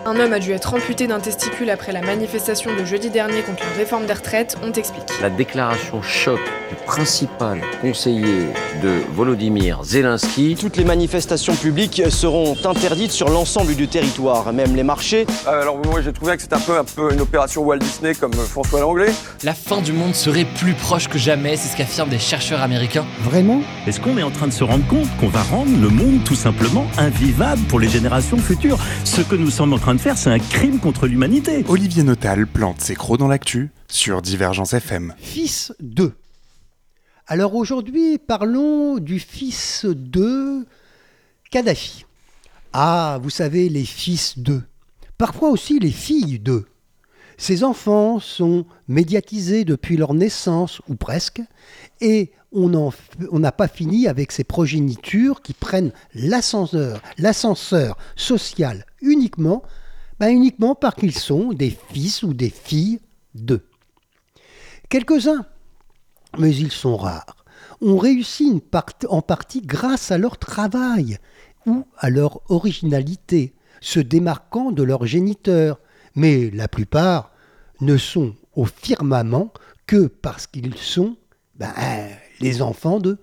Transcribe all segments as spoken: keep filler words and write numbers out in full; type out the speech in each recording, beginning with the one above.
Un homme a dû être amputé d'un testicule après la manifestation de jeudi dernier contre la réforme des retraites, on t'explique. La déclaration choc du principal conseiller de Volodymyr Zelensky. Toutes les manifestations publiques seront interdites sur l'ensemble du territoire, même les marchés. Euh, alors moi j'ai trouvé que c'était un peu, un peu une opération Walt Disney comme François Langlais. La fin du monde serait plus proche que jamais, c'est ce qu'affirment des chercheurs américains. Vraiment ? Est-ce qu'on est en train de se rendre compte qu'on va rendre le monde tout simplement invivable pour les générations futures ? Ce que nous sommes en train de faire, c'est un crime contre l'humanité. Olivier Notal plante ses crocs dans l'actu sur Divergence F M. Fils de. Alors aujourd'hui, parlons du fils de Kadhafi. Ah, vous savez, les fils de. Parfois aussi les filles de. Ces enfants sont médiatisés depuis leur naissance, ou presque, et on en, on n'a pas fini avec ces progénitures qui prennent l'ascenseur, l'ascenseur social uniquement, ben uniquement parce qu'ils sont des fils ou des filles d'eux. Quelques-uns, mais ils sont rares, ont réussi une part, en partie grâce à leur travail ou à leur originalité, se démarquant de leurs géniteurs, mais la plupart ne sont au firmament que parce qu'ils sont ben, les enfants d'eux.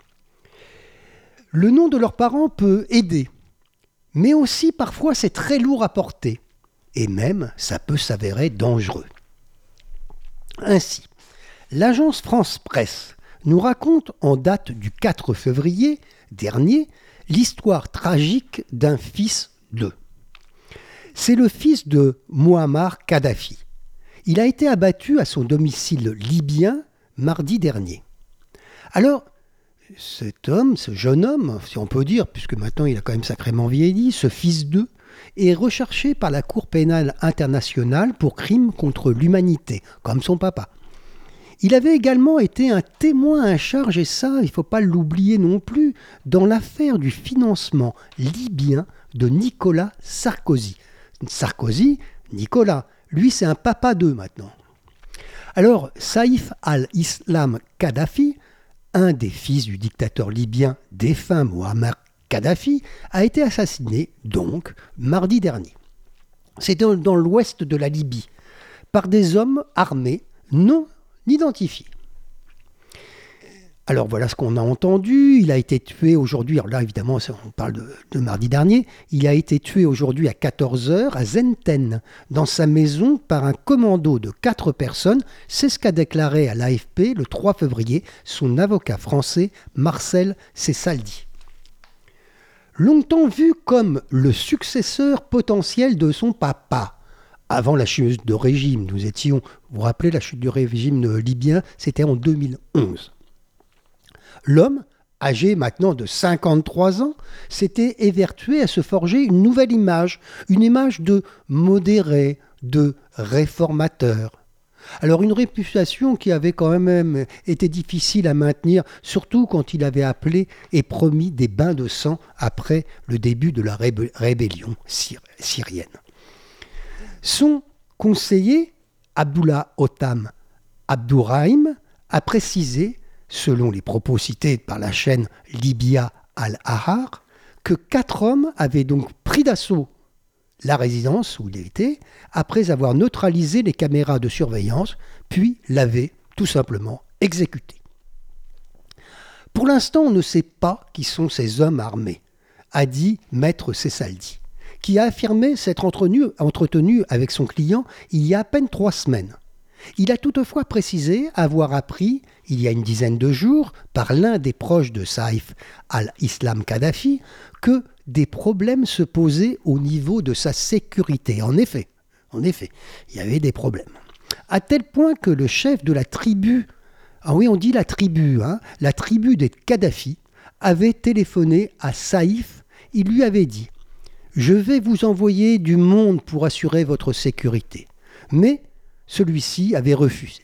Le nom de leurs parents peut aider, mais aussi parfois c'est très lourd à porter, et même ça peut s'avérer dangereux. Ainsi, l'agence France Presse nous raconte en date du quatre février dernier l'histoire tragique d'un fils d'eux. C'est le fils de Mouammar Kadhafi. Il a été abattu à son domicile libyen mardi dernier. Alors, cet homme, ce jeune homme, si on peut dire, puisque maintenant il a quand même sacrément vieilli, ce fils d'eux, est recherché par la Cour pénale internationale pour crimes contre l'humanité, comme son papa. Il avait également été un témoin à charge, et ça, il ne faut pas l'oublier non plus, dans l'affaire du financement libyen de Nicolas Sarkozy. Sarkozy, Nicolas, lui c'est un papa d'eux maintenant. Alors, Saïf al-Islam Kadhafi, un des fils du dictateur libyen défunt Mouammar Kadhafi, a été assassiné, donc, mardi dernier. C'était dans, dans l'ouest de la Libye, par des hommes armés non identifiés. Alors voilà ce qu'on a entendu, il a été tué aujourd'hui, alors là évidemment on parle de, de mardi dernier, il a été tué aujourd'hui à quatorze heures à Zenten, dans sa maison par un commando de quatre personnes, c'est ce qu'a déclaré à l'A F P le trois février son avocat français Marcel Cessaldi. Longtemps vu comme le successeur potentiel de son papa, avant la chute de régime, nous étions, vous vous rappelez la chute du régime libyen, c'était en deux mille onze. L'homme, âgé maintenant de cinquante-trois ans, s'était évertué à se forger une nouvelle image, une image de modéré, de réformateur. Alors une réputation qui avait quand même été difficile à maintenir, surtout quand il avait appelé et promis des bains de sang après le début de la rébé- rébellion syrienne. Son conseiller, Abdullah Otham Abdourahim, a précisé, selon les propos cités par la chaîne Libya Al-Ahrar, que quatre hommes avaient donc pris d'assaut la résidence où il était, après avoir neutralisé les caméras de surveillance, puis l'avaient tout simplement exécuté. Pour l'instant, on ne sait pas qui sont ces hommes armés, a dit Maître Cessaldi, qui a affirmé s'être entretenu, entretenu avec son client il y a à peine trois semaines. Il a toutefois précisé avoir appris, il y a une dizaine de jours, par l'un des proches de Saïf al-Islam Kadhafi, que des problèmes se posaient au niveau de sa sécurité. En effet, en effet, il y avait des problèmes. À tel point que le chef de la tribu, ah oui, on dit la tribu, hein, la tribu des Kadhafi, avait téléphoné à Saïf. Il lui avait dit « Je vais vous envoyer du monde pour assurer votre sécurité. » Mais celui-ci avait refusé.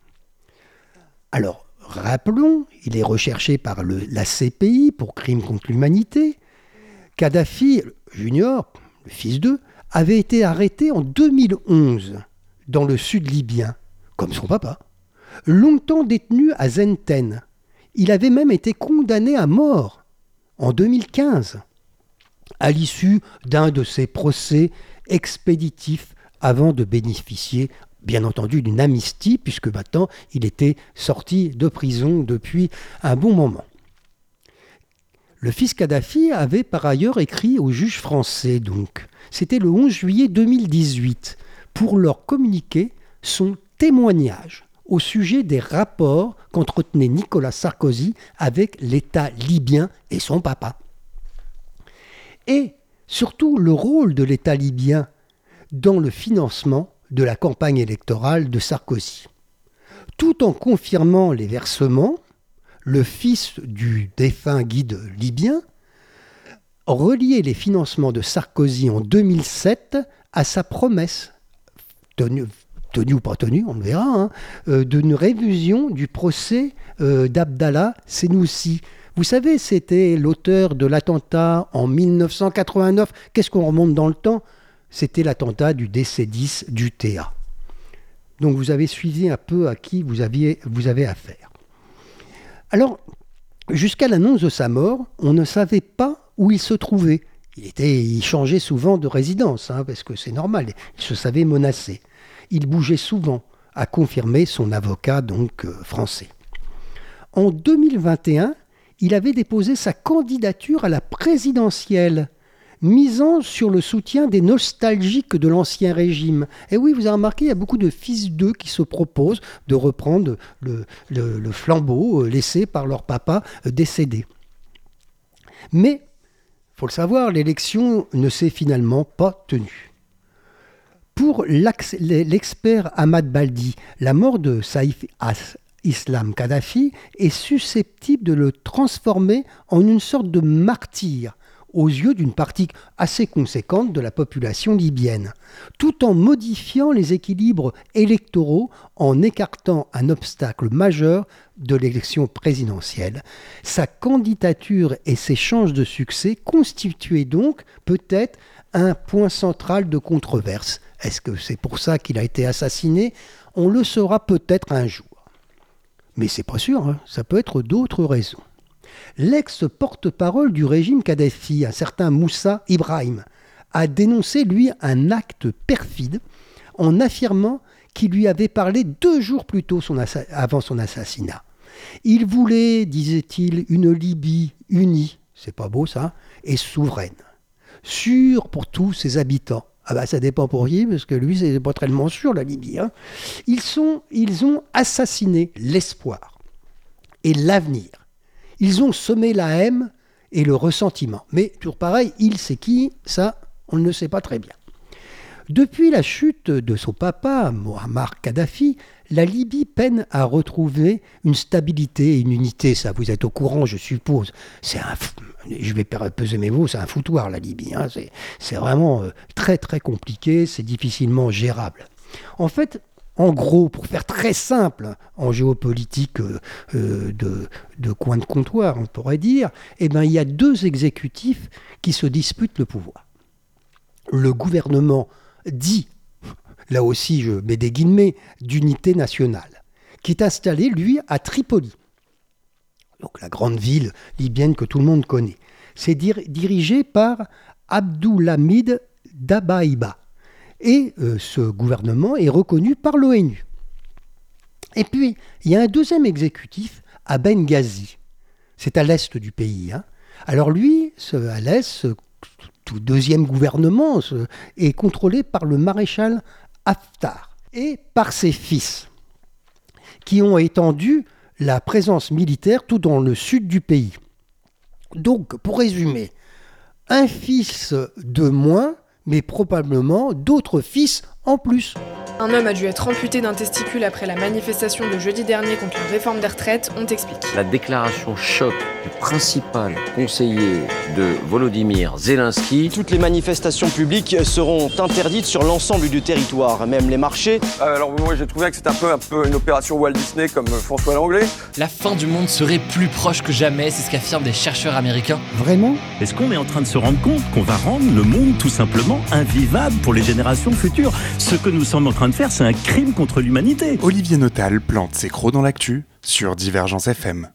Alors, rappelons, il est recherché par le, la C P I pour crimes contre l'humanité. Kadhafi Junior, le fils d'eux, avait été arrêté en deux mille onze dans le sud libyen, comme son papa. Longtemps détenu à Zenten, il avait même été condamné à mort en deux mille quinze, à l'issue d'un de ses procès expéditif avant de bénéficier, bien entendu, d'une amnistie, puisque maintenant il était sorti de prison depuis un bon moment. Le fils Kadhafi avait par ailleurs écrit aux juges français, donc. C'était le onze juillet deux mille dix-huit, pour leur communiquer son témoignage au sujet des rapports qu'entretenait Nicolas Sarkozy avec l'État libyen et son papa. Et surtout le rôle de l'État libyen dans le financement de la campagne électorale de Sarkozy. Tout en confirmant les versements, le fils du défunt guide libyen reliait les financements de Sarkozy en deux mille sept à sa promesse, tenue, tenue ou pas tenue, on le verra, hein, euh, d'une révision du procès euh, d'Abdallah Senussi. Vous savez, c'était l'auteur de l'attentat en mille neuf cent quatre-vingt-neuf. Qu'est-ce qu'on remonte dans le temps ? C'était l'attentat du D C dix du T A. Donc vous avez suivi un peu à qui vous, aviez, vous avez affaire. Alors, jusqu'à l'annonce de sa mort, on ne savait pas où il se trouvait. Il, était, il changeait souvent de résidence, hein, parce que c'est normal, il se savait menacé. Il bougeait souvent, a confirmé son avocat donc euh, français. En deux mille vingt et un, il avait déposé sa candidature à la présidentielle, misant sur le soutien des nostalgiques de l'Ancien Régime. Et oui, vous avez remarqué, il y a beaucoup de fils d'eux qui se proposent de reprendre le, le, le flambeau laissé par leur papa décédé. Mais, il faut le savoir, l'élection ne s'est finalement pas tenue. Pour l'expert Ahmad Baldi, la mort de Saïf Islam Kadhafi est susceptible de le transformer en une sorte de martyr aux yeux d'une partie assez conséquente de la population libyenne, tout en modifiant les équilibres électoraux en écartant un obstacle majeur de l'élection présidentielle. Sa candidature et ses chances de succès constituaient donc peut-être un point central de controverse. Est-ce que c'est pour ça qu'il a été assassiné ? On le saura peut-être un jour. Mais c'est pas sûr, hein, ça peut être d'autres raisons. L'ex-porte-parole du régime Kadhafi, un certain Moussa Ibrahim, a dénoncé, lui, un acte perfide en affirmant qu'il lui avait parlé deux jours plus tôt son assa- avant son assassinat. Il voulait, disait-il, une Libye unie, c'est pas beau ça, et souveraine, sûre pour tous ses habitants. Ah bah ça dépend pour qui, parce que lui, c'est pas tellement sûr, la Libye. Hein. Ils, sont, ils ont assassiné l'espoir et l'avenir. Ils ont semé la haine et le ressentiment. Mais toujours pareil, il c'est qui ? Ça, on ne le sait pas très bien. Depuis la chute de son papa, Muammar Kadhafi, la Libye peine à retrouver une stabilité et une unité. Ça, vous êtes au courant, je suppose. C'est un, je vais peser mes mots, c'est un foutoir, la Libye. Hein. C'est, c'est vraiment très, très compliqué, c'est difficilement gérable. En fait, en gros, pour faire très simple, en géopolitique euh, de, de coin de comptoir, on pourrait dire, eh ben, il y a deux exécutifs qui se disputent le pouvoir. Le gouvernement dit, là aussi je mets des guillemets, d'unité nationale, qui est installé, lui, à Tripoli. Donc la grande ville libyenne que tout le monde connaît. C'est dir- dirigé par Abdulhamid Dabaiba. Et euh, ce gouvernement est reconnu par l'ONU. Et puis, il y a un deuxième exécutif à Benghazi. C'est à l'est du pays. Hein. Alors lui, ce, à l'est, ce tout deuxième gouvernement ce, est contrôlé par le maréchal Haftar et par ses fils, qui ont étendu la présence militaire tout dans le sud du pays. Donc, pour résumer, un fils de moins, mais probablement d'autres fils en plus. Un homme a dû être amputé d'un testicule après la manifestation de jeudi dernier contre la réforme des retraites, on t'explique. La déclaration choc du principal conseiller de Volodymyr Zelensky. Toutes les manifestations publiques seront interdites sur l'ensemble du territoire, même les marchés. Euh, alors moi j'ai trouvé que c'était un peu, un peu une opération Walt Disney comme François Langlais. La fin du monde serait plus proche que jamais, c'est ce qu'affirment des chercheurs américains. Vraiment ? Est-ce qu'on est en train de se rendre compte qu'on va rendre le monde tout simplement invivable pour les générations futures ? Ce que nous sommes en train de faire, c'est un crime contre l'humanité. Olivier Notal plante ses crocs dans l'actu sur Divergence F M.